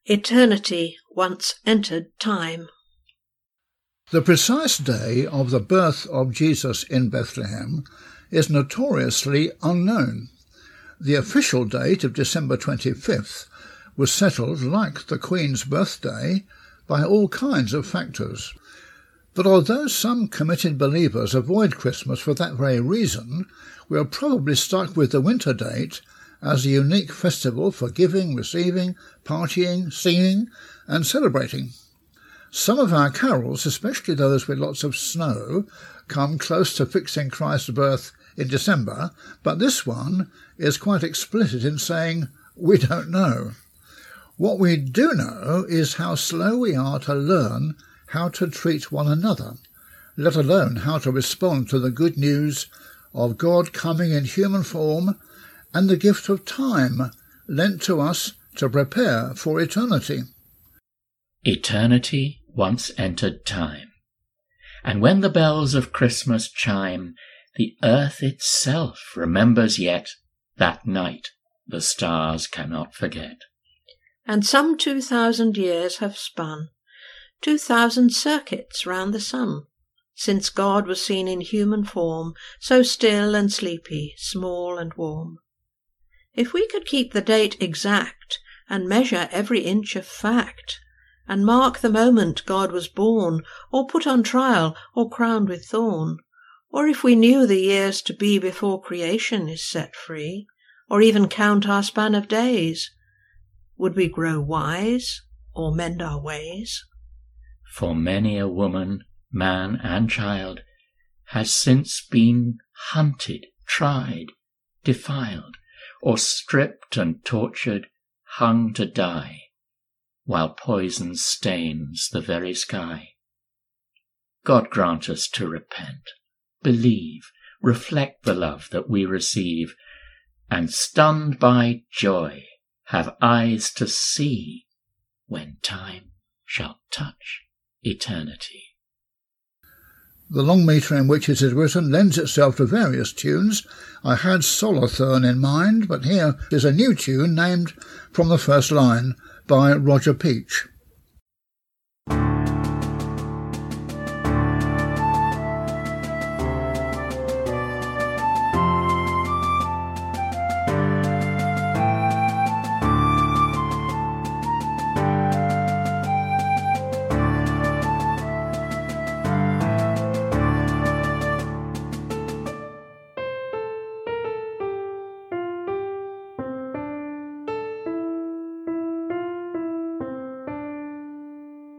Eternity once entered time. The precise day of the birth of Jesus in Bethlehem is notoriously unknown. The official date of December 25th was settled, like the Queen's birthday, by all kinds of factors. But although some committed believers avoid Christmas for that very reason, we are probably stuck with the winter date as a unique festival for giving, receiving, partying, singing and celebrating. Some of our carols, especially those with lots of snow, come close to fixing Christ's birth in December, but this one is quite explicit in saying, we don't know. What we do know is how slow we are to learn how to treat one another, let alone how to respond to the good news of God coming in human form and the gift of time lent to us to prepare for eternity. Eternity once entered time, and when the bells of Christmas chime, the earth itself remembers yet that night the stars cannot forget. And some 2,000 years have spun, 2,000 circuits round the sun, since God was seen in human form, so still and sleepy, small and warm. If we could keep the date exact, and measure every inch of fact, and mark the moment God was born, or put on trial, or crowned with thorn, or if we knew the years to be before creation is set free, or even count our span of days, would we grow wise, or mend our ways? For many a woman, man and child has since been hunted, tried, defiled, or stripped and tortured, hung to die, while poison stains the very sky. God grant us to repent, believe, reflect the love that we receive, and stunned by joy, have eyes to see when time shall touch eternity. The long metre in which it is written lends itself to various tunes. I had Solothurn in mind, but here is a new tune named from the first line by Roger Peach.